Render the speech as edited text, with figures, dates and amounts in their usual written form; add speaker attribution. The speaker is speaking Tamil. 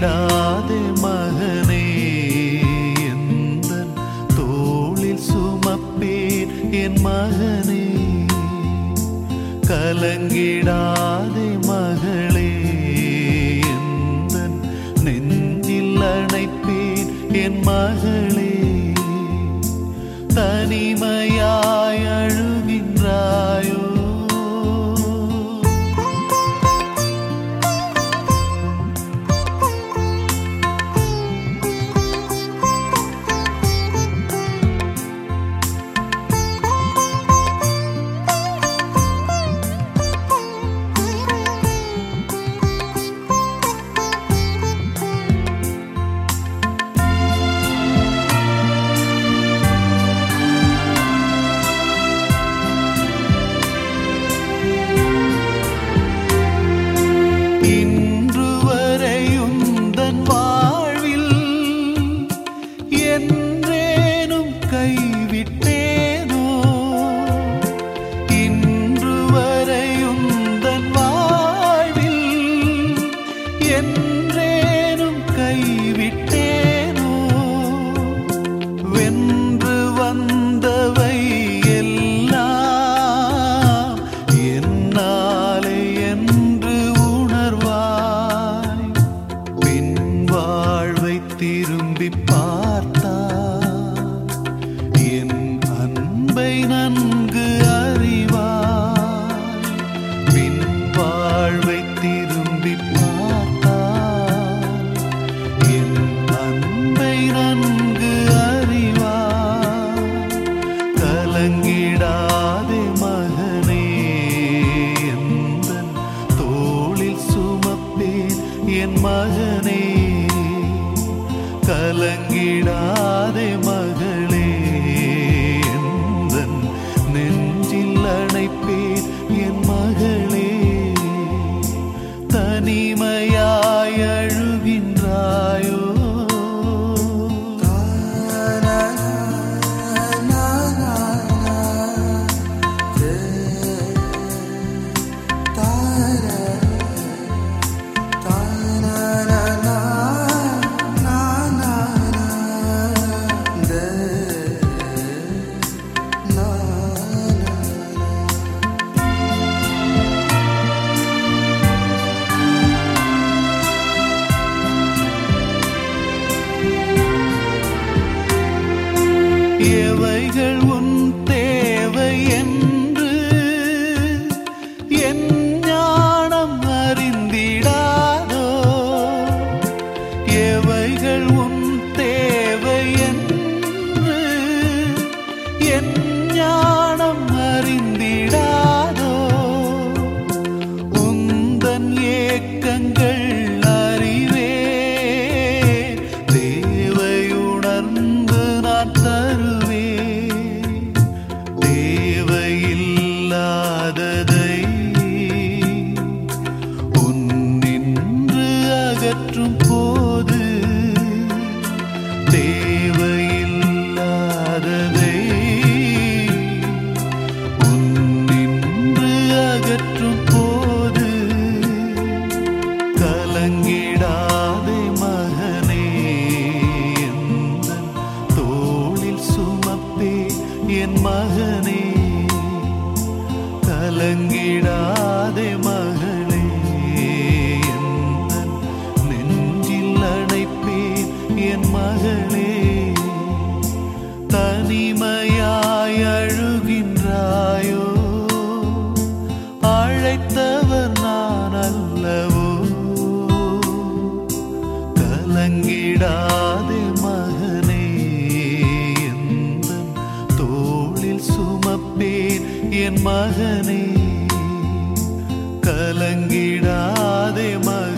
Speaker 1: கலங்கிடாதே மகனே, எந்தன் தோளில் சுமப்பேன் என் மகனே. கலங்கிடாதே மகளே, எந்தன் நெஞ்சில் அணைப்பேன் என் மகளே. தனிமையாய் அழுகின்றாயோ? இன்று வரையுந்தன் வாழ்வில் என்றேனும் கைவிட்டேனோ? இன்று வரையுந்தன் வாழ்வில் என்றேனும் கைவிட்டேனோ? வென்று வந்தவை எல்லாம் என்னாலே என்று உணர்வாய். பின் வாழ்வை திரும்பி பார்த்தாய், என் அன்பை நன்கு அறிவாய். பின் வாழ்வை திரும்பி பார்த்தாய், என் அன்பை நன்கு அறிவாய். கலங்கிடாதே மகனே, எந்தன் தோளில் சுமப்பேன் என் மகனே. கலங்கிடாதே மகளே, எந்தன் நெஞ்சில் அணைப்பேன் என் மகளே. தனிமையாய் அழுகின்றாயோ? எவைகள் உன் தேவை என்று என் ஞானம் அறிந்திடாதோ? எவைகள் உன் தேவை என்று என் ஞானம் அறிந்திடாதோ? உந்தன் ஏக்கங்கள் அறிவே, தேவையுணர்ந்து நான் தருவேன். தேவையில்லாததை உன்னின்று அகற்றும் போது, தேவையில்லாததை உன்னின்று அகற்றும் போது. கலங்கிடாதே மகனே, எந்தன் தோளில் சுமப்பேன் என் மகனே. கலங்கிடாதே மகளே, எந்தன் நெஞ்சில் அணைப்பேன் என் மகளே. தனிமையாய் அழுகின்றாயோ? அழைத்தவர் நான் அல்லவோ? கலங்கிடாதே மகனே, எந்தன் தோளில் சுமப்பேன் என் மகனே. கலங்கிடாதே மகனே.